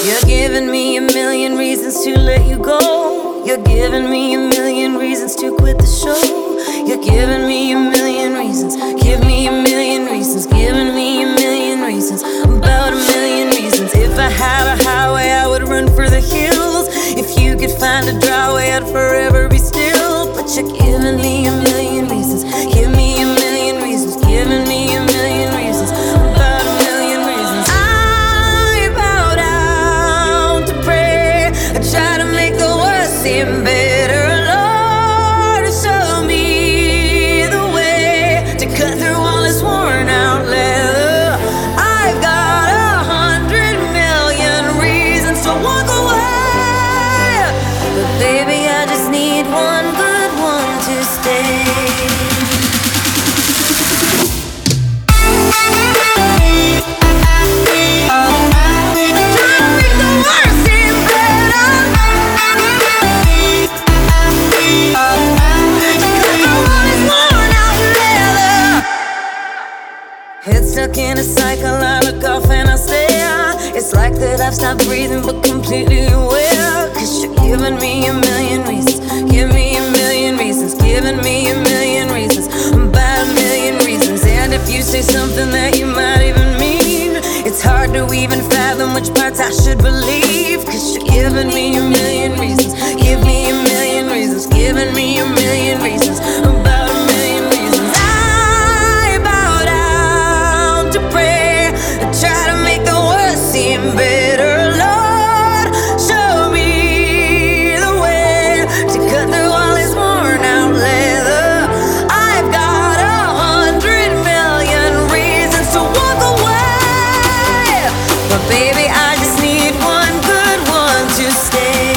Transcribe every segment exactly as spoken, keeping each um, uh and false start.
You're giving me a million reasons to let you go. You're giving me a million reasons to quit the show. You're giving me a million reasons. Give me a million reasons. Giving me a million reasons. About a million reasons. If I had a highway, I would run for the hills. If you could find a dry way, I'd forever be still. But you're giving me a million reasons. Give me a million reasons. Giving me a million reasons. About a million reasons. I bow down to pray. I try to make the worst seem better. Lord, show me the way to cut through all this worn out leather. I've got a hundred million reasons to walk away, but baby, I just need one good one to stay. Head stuck in a cycle, I look off and I stare. It's like that I've stopped breathing but completely aware. Cause you're giving me a million reasons. Give me a million reasons. Giving me a million reasons. About a million reasons. And if you say something that you might even mean, it's hard to even fathom which parts I should believe. Cause you're giving me a million reasons. Give me a million reasons. Giving me a million reasons. About a million reasons. I bow down to pray. I try to make the worst seem better. Lord, show me the way to cut through all this worn out leather. I've got a hundred million reasons to walk away, but baby, I just need one good one to stay.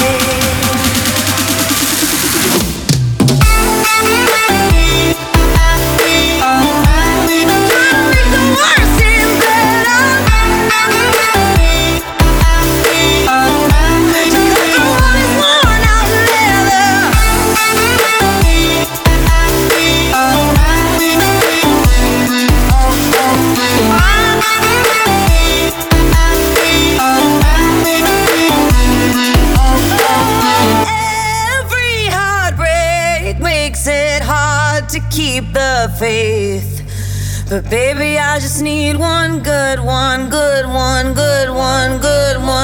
Every heartbreak makes it hard to keep the faith. But baby, I just need one good one, good one, good one, good one.